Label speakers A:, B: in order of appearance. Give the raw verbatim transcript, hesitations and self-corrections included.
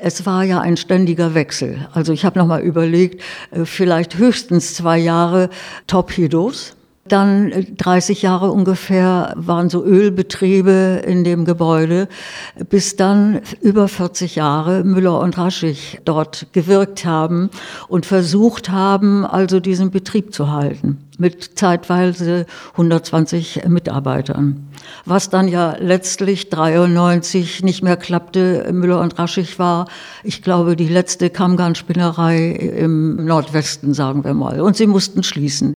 A: Es war ja ein ständiger Wechsel. Also ich habe noch mal überlegt, vielleicht höchstens zwei Jahre Torpedos. Dann dreißig Jahre ungefähr waren so Ölbetriebe in dem Gebäude, bis dann über vierzig Jahre Müller und Raschig dort gewirkt haben und versucht haben, also diesen Betrieb zu halten, mit zeitweise hundertzwanzig Mitarbeitern. Was dann ja letztlich dreiundneunzig nicht mehr klappte, Müller und Raschig war, ich glaube, die letzte Kammgarnspinnerei im Nordwesten, sagen wir mal. Und sie mussten schließen.